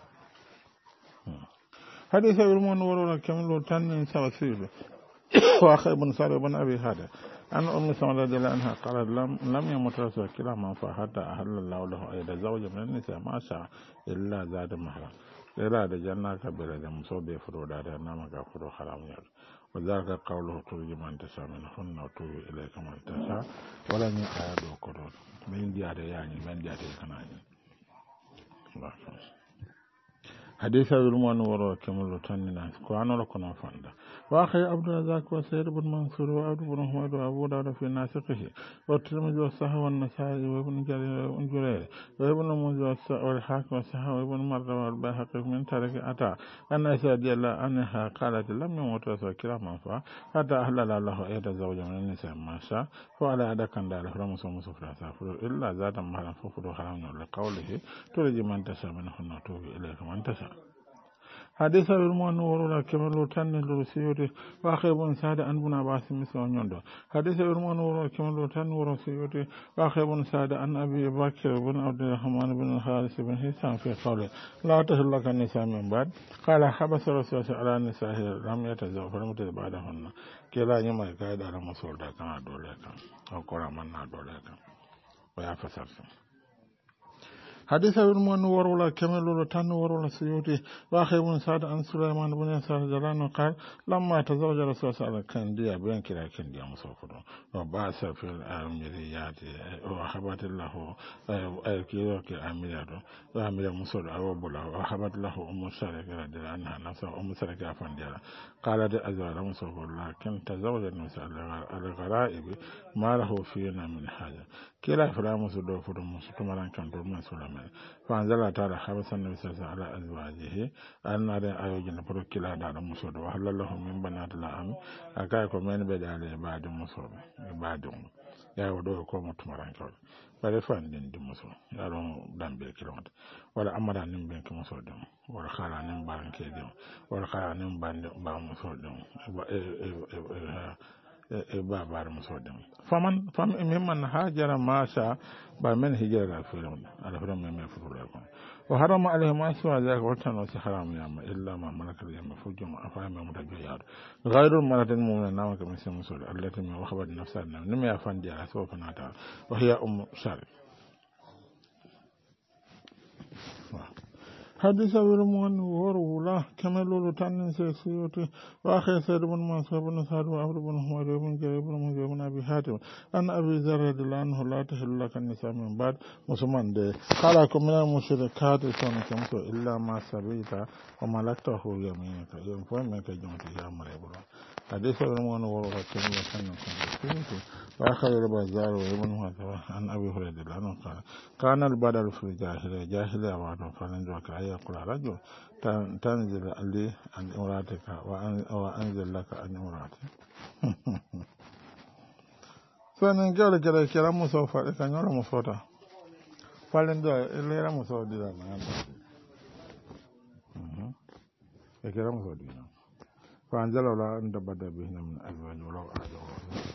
S2: حديث المؤمن وروى كمل تن سواسيل واخر بن سعد بن ابي هذا ان ام سلمة رضي الله عنها قالت لم لم يمت رسول كلا من فحتى احل الله له ايد زوج من النساء ما شاء الا زاد مهرا إلى الجنة كبيرة جمسو بفرو دارا نما كفرو حرام يال وذلك قوله ترجي من تشاء منهن وتوي إليك من تشاء ولا ني آيات وكرر من ديار يعني من ديار كناني الله حديث المؤمن ورا كمل تننا قرآن ولا كنا فندا وأخي عبد الرزاق وسيد بن منصور وعبد بن حميد وأبو داود في ناسقه والترمذي والصحيح والنسائي وابن جرير وابن جرير وابن منذر والحاكم والصحيح وابن مرة والبيهقي من ترك أتى أن أسد الله أنها قالت لم يموت رسول كلاما فا حتى أهلل الله يتزوج من النساء ما شاء فعلى هذا كان دار فرمس ومسفر سافر إلا ذات مهلا ففر حرام لقوله ترجي من تشاء منهن توبي إليك من تشاء حديث المؤمن ورا كمل تن للسيوطي واخي بن سعد ان بن عباس مسو نيوندو حديث المؤمن ورا كمل تن ورا سيوطي واخي بن سعد ان ابي بكر بن عبد الرحمن بن الحارث بن هشام في قوله لا تحل لك النساء من بعد قال حبس رسول الله على النساء لم يتزوج فلم بعدهن كلا يما قاعد على مسؤول كان دولك او قرا من دولك ويا فسر حديث المؤمن ورا كمل تن ورا سيوطي واخي بن سعد عن سليمان بن يسار جلان قال لما تزوج رسول الله صلى الله عليه وسلم ديا بين كلا كنديا مسافر وباس في الامريات وحبت له الكيلو كاميرات وامير مسعود او بلا وحبت له ام سلمة رضي الله عنها نفسها ام سلمة فنديا قالت ازواج مسافر لكن تزوج النساء الغرائب ما له فينا من حاجه كلا فلا مسدو فدو مسكمران كان دو مسلمان فانزل تعالى حبس النبي صلى الله عليه ازواجه ان ادن ايوجن فرو كلا دا مسدو وحل له من بنات الام اكاي كو من بدال بعد مسدو بعد يا ودو كو متمران كول bare fandin di muso yaron dambe kilomit wala amara nim ben ko muso dum wala khala nim banke dum wala khala nim bande ba muso dum e babar muso dum faman fam mimman hajara masha ba men hijra filon ala firam men furula ko wa harama alayhi ma suwa zaka watan wa haram yama illa ma malaka yama fujum afama mutajiyar ghayrul malatin mu'mina nama kam sin muso allati min wahabat nafsan nim ya fandi ala so fanata wa hiya um shari حديث المؤمن ورا كمل تن سيوطي واخي سيد بن منصور بن سعد وعمرو بن حميد بن جرير بن مجيب بن ابي حاتم ان ابي ذر رضي الله عنه لا تحل لك النساء من بعد مسلمان ده قال لكم من المشركات سنكم الا ما سبيت وملكته يمينك يوم فمك جنت يا مريبو حديث المؤمن ورا كمل تن سيوطي واخر البزار وابن هذا عن ابي هريره عنه قال كان البدل في الجاهليه جاهليه وعد فلنجوك يقول رجل تنزل لي عن امراتك وانزل لك عن امراتي فانا قال كده كلام مصوفا كان يرى مصوتا فلندو اللي يرى مصوت دي ما اها كلام مصوت دي فانزل الله ان تبدا بهن من ازواج ولو اعجبه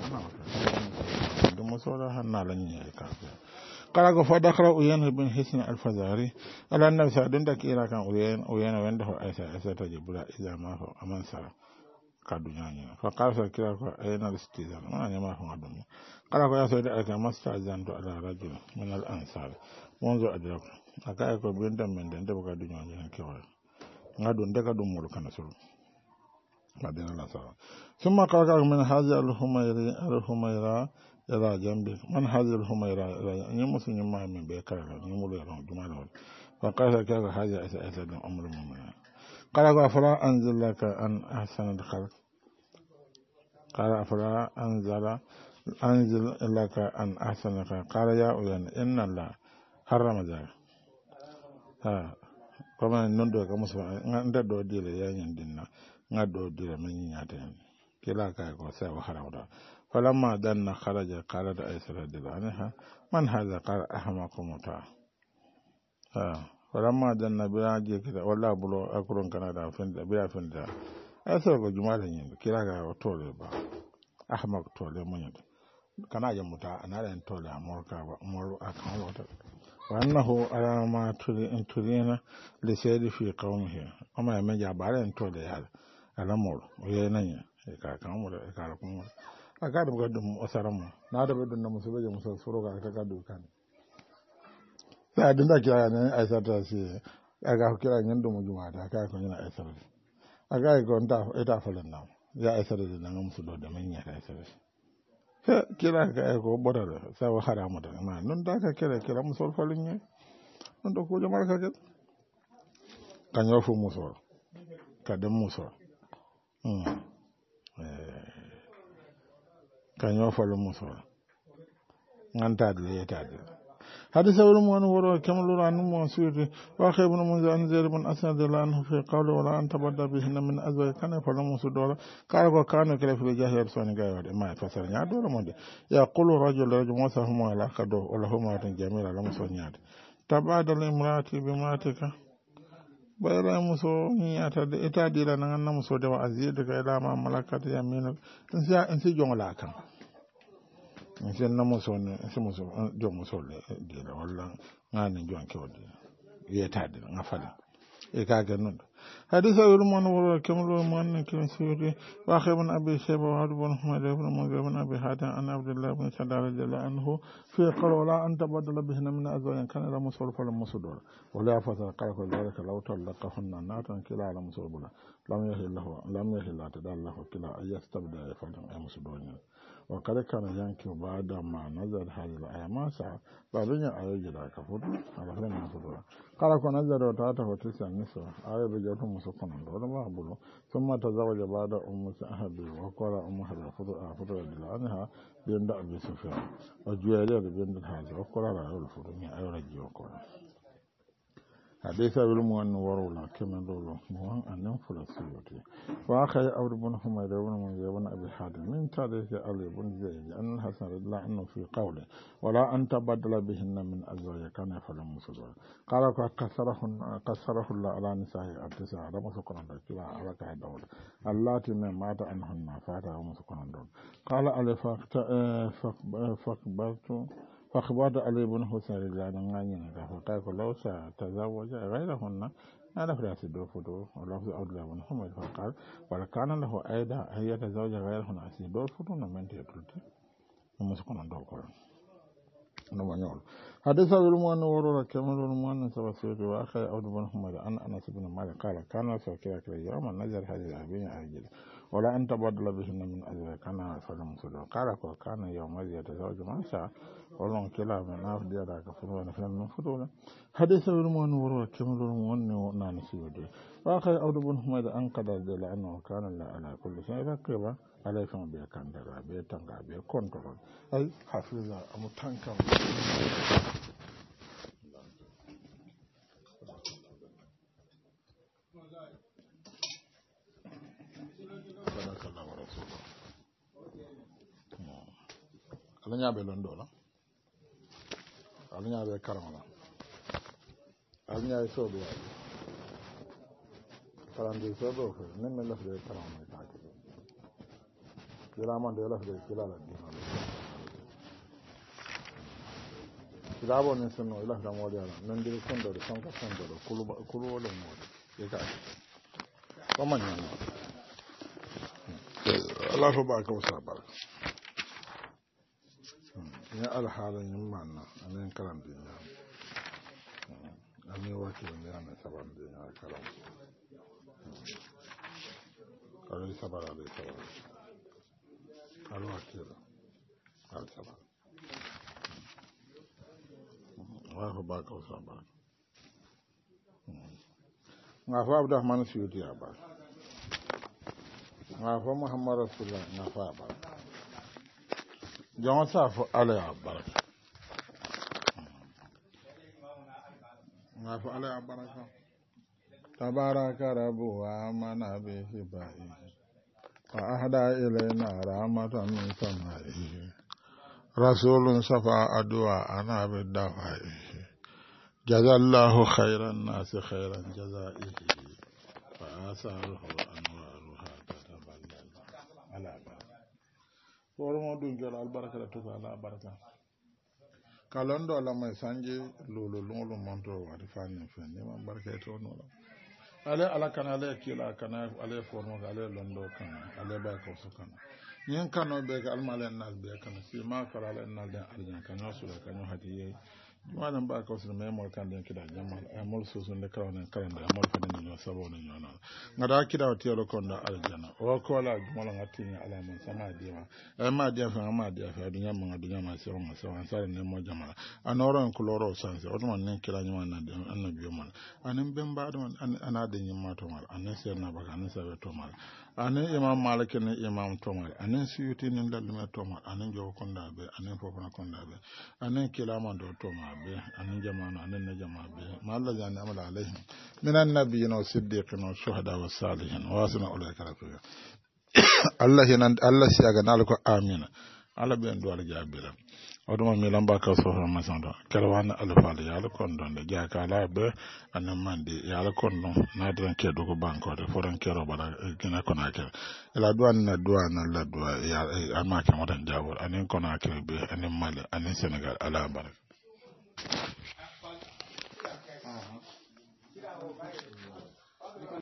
S2: دم مصوتا حنا لن يكافئ قال فدخل أيان بن حسن الفزاري على النبي صلى الله عليه وسلم إلى كان أيان أيان عنده أيسا أيسا تجبلا إذا ما هو أمان سارة كدنيا فقال سكيرا أين الاستئذان ما أنا ما هو أدم قال يا سيدي أك ما استأذنت على رجل من الأنصار منذ أدرك أكاي كو بنت من دنت بكا دنيا كيوال ngadu ndeka dum mulu kana sulu madina la sala ثم قال من هذا الحميري الحميرا إلى جنبه من هذه الحميرة يمس يما من بكر يمر يرون جماله فقال كذا هذا أسد أمر المؤمنين قال أفلا أنزل لك أن أحسن الخلق قال أفلا أنزل أنزل لك أن أحسن الخلق قال يا أولان إن الله حرم ذلك ها كما نندو كمسوا عند دو ديل يا يندنا عند دو ديل من ينادين كلا كايكو سوا حرام فلما دنا خرج قالت عائشة رضي الله عنها من هذا قال أحمق متاع ها فلما دنا بياجي كده ولا بلو أكرون كندا فند بيا فند أسرق جمالة يند كلا كا تولي با أحمق تولي من كنا يمتاع أنا لين تولي أموركا أمور أكان وتر وأنه على ما ترين لسيد في قومه أما يمجع بعدين تولي هذا الأمور وينني كان أمور كان أمور akada buga dum osaramo na da bedon na musubeje muso suro ga ka gadu kan sai din da kira ne aisa ta si aga kira nyen do mujuma da ka ko nyina aisa aga ko nda eta falan na ya aisa da nan musu do da menya aisa sai kira ka ko bodara sai wa haramu da ma nun da ka kira kira muso falin ne nun do ko jamar ka kañoo fo musol kade musol kañoo folo musol ngantade yeytade حديث أول من وراء كما لورا نمو سيري وأخي ابن منذر أن زيد بن أسد الله عنه في قوله ولا أن تبدأ بهن من أزواج كان فلم سدولا قال وكان كلا في الجاهل يرسون جاهل ما يفسر يا دور مودي يقول رجل رجل موسى هما على كدو ولا هما جميل على مسونيات تبادل امرأتي بمرأتك bayra muso nyata de eta dira nan nan muso de azid ka ila ma malakat yamin insa insi jongla kan insi nan muso ne insi muso jong muso le dira wala ngani jonke wodi yeta de ngafala e ka ganun hadith awul man wala kamlu man kin suri wa khabun abi shayba wa ibn humayd ibn mughira ibn abi hatim an abdullah ibn sadar radhiyallahu anhu fi qala wala anta badala bihna min azwajan kana la musul fala musudor ولا فتر قالك ذلك لو طلقهن ناتن كلا على مسؤولا لم يهل له لم يهل تدال له كلا أن يستبدأ فلن يمسدون وقد كان ينكي بعد ما نزل هذه الآية ما سعى بعدين آية جدا كفر على فلن يمسدون قالك نزل وتاته وتسع النسوة آية بجاتهم مسكنا ولا ما أقبله ثم تزوج بعد أم سأهبي وقال أم هبي فطر جل عنها بين أبي سفيان وجوالي بين الحاج وقال لا يلفظ أي رجي وقال حديث بالمؤمن ورولا كما دولو مؤمن أنهم فلسيوتي وآخر أول بن حميد بن منذر بن أبي حاتم من تاريخ علي بن زيد أن الحسن رضي الله عنه في قوله ولا أن تبدل بهن من أزواج كان فلم مسدوا قال كسره كسره الله على نساء التسع رمى سكنا كلا على كهدول اللاتي مات عنهن فاتا ومسكنا دول قال علي فقط فقبلت فأخبرت علي بن حسين رضي الله عنه فقال لو تزوج غيرهن أنا فلا سيدو فتو ولفظ عبد الله بن حميد فقال ولكان له أيضا أن يتزوج غيرهن سيدو فتو نمن تيتلتي ومسكن عند القرآن نمانيول حديث بالمؤمن ورورا كمال المؤمن سبسيط وآخر عبد بن حميد أن أنس بن مالك قال كان سوكيا كلا يوم نزل هذه الأبين أجل ولا أن تبدل بهن من أزواج كان فلم سدوا قال كان يوم يتزوج ما شاء ولون كلا من أف ديالا كفروا نفلا من فضولا حديث بالمؤمن ورورا كمال المؤمن ونان سيودي وآخر عبد بن حميد أن قد دل أنه كان لا على كل شيء رقيبا عليكم بيكان درا بيتانغا بيكونترول أي حفظ أمتانكا ala ñaabe lon do la ala ñaabe karam la ala ñaabe sodo ya farande sodo ko nem men la fere karam ma ta ke dira man de la fere kila la dina kila bo ne sono la da mo ala nan dire kondo de sanka kondo do kulu kulu wala mo de ka ko man ñaan Allah ko ba ko sa baraka ya alhalin yin manna a nan karan duniya a ne wakilin da yana saban duniya a karan karai sabara da sabara alwakilin al-saban wafi ba kausa ba ngafa abdurrahman suyuti ya ba ngafa muhammad rasulullah ngafa ba jama safo ala ya baraka ngafa ala ya baraka tabaraka rabbu wa amana bihi ba'i wa ahda ilayna rahmatan min samaihi rasulun safa adwa ana bidafa'i jazallahu khairan nasi khairan jazaihi fa asaruhu anwaruha tataballal ala woro mo dun jala albaraka la tuka ala baraka kalondo la may sanje lolo lolo monto wadi fanni fanni ma baraka to no ala ala kana ala kila kana ala formo ala londo kana ala ba ko so kana nyen kano be ka almalen nal be kana si ma kala ala nal da aljan kana so kana hadiye Madam ba ko so me mo kan den kida jamal e mol so so de kala ne kala de mol fa den no sabo ne nyona ngada kida o tielo ko nda aljana o ko la jumala ngati ni ala man sama diwa e ma dia fa ma dia fa dunya mo dunya ma so ma so an sare ne mo jamala anoro en kuloro sanse o man nen kila nyama na de annabi man anen bemba do ana de nyima to mal anen se na ba anen se to mal anen imam malik ne imam to mal anen suyuti ne dal me to mal anen jo ko nda be anen fofo na ko nda be anen kila man do to mal be anen jamana anen ne jama be malla jani amala alaihim minan nabiyina siddiqin wa shuhada wa salihin wa asna ulaika rafiqa Allah hinan Allah siaga nalko amina ala be ndo ala jabira oduma mi lamba ka so ma sando kelwana alfal ya ala kon don de jaka la be anan mandi ya ala kon non na dran ke do ko banko de foran kero bala gina kona ke la douane na douane la douane ya ama ka modan jabor anen kona ke be anen mali anen senegal ala baraka